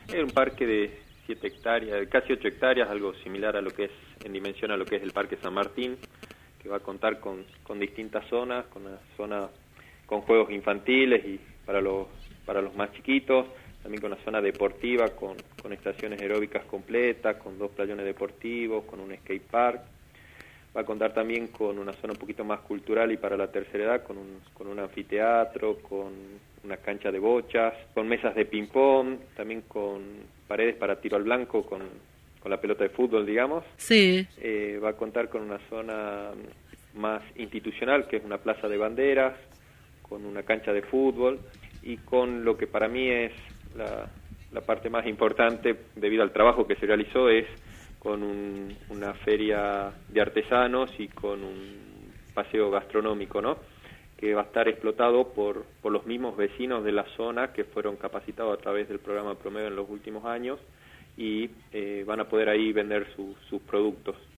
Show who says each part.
Speaker 1: Es un parque de 7 hectáreas, casi 8 hectáreas, algo similar a lo que es, en dimensión a lo que es el Parque San Martín, que va a contar con distintas zonas, con una zona con juegos infantiles y para los más chiquitos, también con una zona deportiva, con estaciones aeróbicas completas, con 2 playones deportivos, con un skate park. Va a contar también con una zona un poquito más cultural y para la tercera edad, con un anfiteatro, con una cancha de bochas, con mesas de ping-pong, también con paredes para tiro al blanco, con la pelota de fútbol, digamos.
Speaker 2: Sí.
Speaker 1: Va a contar con una zona más institucional, que es una plaza de banderas, con una cancha de fútbol y con lo que para mí es la parte más importante debido al trabajo que se realizó, es con una feria de artesanos y con un paseo gastronómico, ¿no?, que va a estar explotado por los mismos vecinos de la zona que fueron capacitados a través del programa Promedio en los últimos años y van a poder ahí vender sus productos.